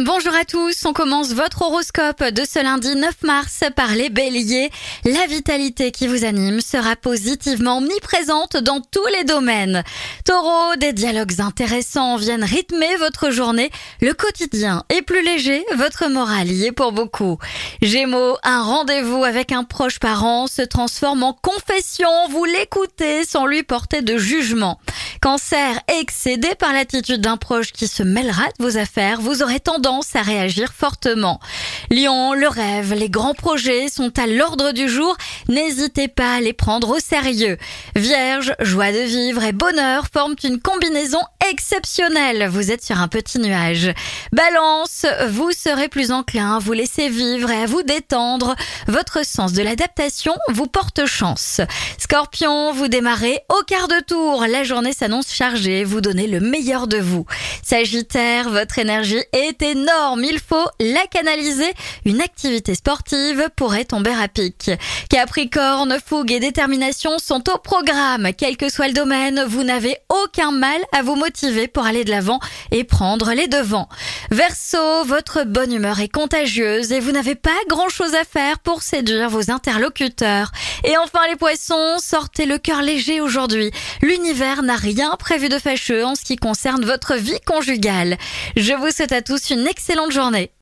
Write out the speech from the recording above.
Bonjour à tous, on commence votre horoscope de ce lundi 9 mars par les béliers. La vitalité qui vous anime sera positivement omniprésente dans tous les domaines. Taureau, des dialogues intéressants viennent rythmer votre journée. Le quotidien est plus léger, votre morale y est pour beaucoup. Gémeaux, un rendez-vous avec un proche parent se transforme en confession. Vous l'écoutez sans lui porter de jugement. Cancer, excédé par l'attitude d'un proche qui se mêlera de vos affaires, vous aurez tendance à réagir fortement. Lion, le rêve, les grands projets sont à l'ordre du jour, n'hésitez pas à les prendre au sérieux. Vierge, joie de vivre et bonheur forment une combinaison exceptionnelle, vous êtes sur un petit nuage. Balance, vous serez plus enclin à vous laisser vivre et à vous détendre, votre sens de l'adaptation vous porte chance. Scorpion, vous démarrez au quart de tour, la journée s'annonce chargée, vous donnez le meilleur de vous. Sagittaire, votre énergie est énorme, il faut la canaliser, une activité sportive pourrait tomber à pic. Capricorne, fougue et détermination sont au programme, quel que soit le domaine, vous n'avez aucun mal à vous motiver pour aller de l'avant et prendre les devants. Verseau, votre bonne humeur est contagieuse et vous n'avez pas grand chose à faire pour séduire vos interlocuteurs. Et enfin les poissons, sortez le cœur léger aujourd'hui, l'univers n'a rien prévu de fâcheux en ce qui concerne votre vie conjugale. Je vous souhaite à tous une excellente journée.